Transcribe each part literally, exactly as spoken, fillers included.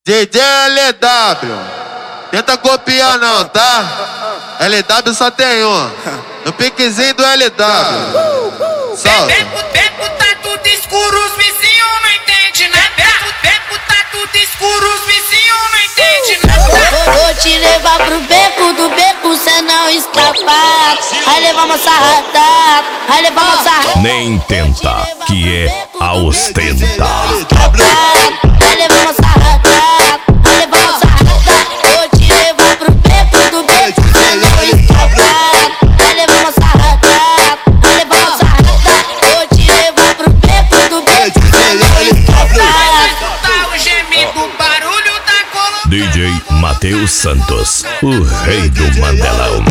D J L W, tenta copiar não, tá? L W só tem um, no piquezinho do L W. Solta. Beco, beco, tá tudo escuro, os vizinhos não entendem nada. Beco, beco, tá tudo escuro, os vizinhos não entendem nada. Vou te levar pro beco, do beco cê não escapar. Vai levar uma sarrada, vai levar uma sarrada. Nem tenta, que é a ostentar. Vai levar uma sarrada, vai levar uma sarrada. Vou te levar pro beco, do beco cê não escapar. Vai levar uma sarrada, vai levar uma sarrada. Vou te levar pro beco, do beco cê não escapar. Escutar o gemido, o barulho da coluna. D J Matheus Santos, o rei do Mandelão.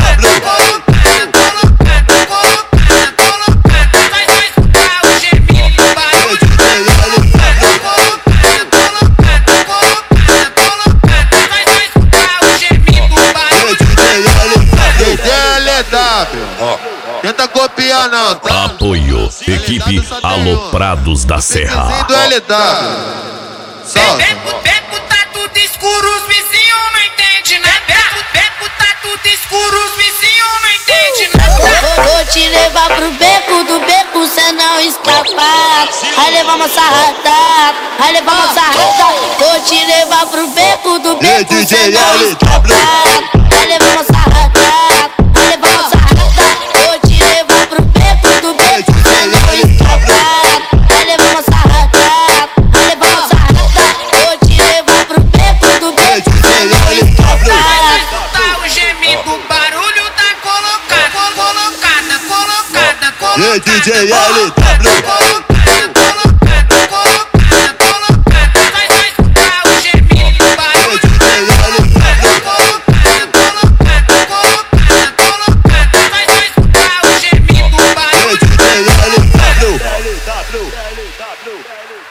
Tenta copiar não, tá? Apoio, equipe Aloprados da Serra. Do L W. Solta. Beco, beco, tá tudo escuro, os vizinhos não entendem nada. Beco, beco, tá tudo escuro, os vizinhos não entendem nada. Vou te levar pro beco, do beco cê não escapar. Vai levar uma sarrada, vai levar uma sarrada. Vou te levar pro beco, do beco cê não escapar. Vai levar uma sarrada, vai levar uma sarrada. Vou te levar pro beco, do beco cê não escapar. Vai levar uma sarrada, vai levar uma sarrada. Vou te levar pro beco, do beco cê não escapar. Escutar o gemido, o barulho da colocada, colocada, colocada, colocada. D J L W. W.